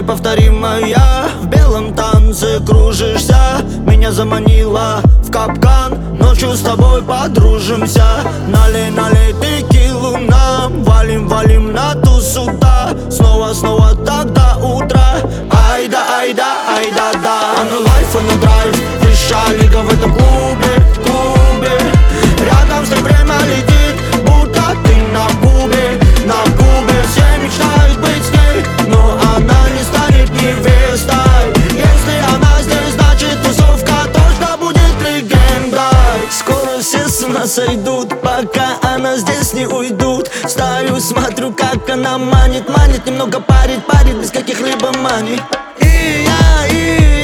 неповторимая. В белом танце кружишься, меня заманила в капкан. Ночью с тобой подружимся. Налей, налей текилу нам, валим, валим на тусу, да. Снова, снова так до утра. Айда, айда, айда, да. А на лайф, а на драйв, высшая лига в этом клубе, клубе. Рядом с ней время летит, будто ты на Кубе, на Кубе. Все мечтают быть с ней, но она не станет невестой. Если она здесь, значит тусовка точно будет легендой. Скоро все с ума сойдут, пока она здесь не уйдут. Стою, смотрю, как она манит, манит. Немного парит, парит, без каких-либо маний. И я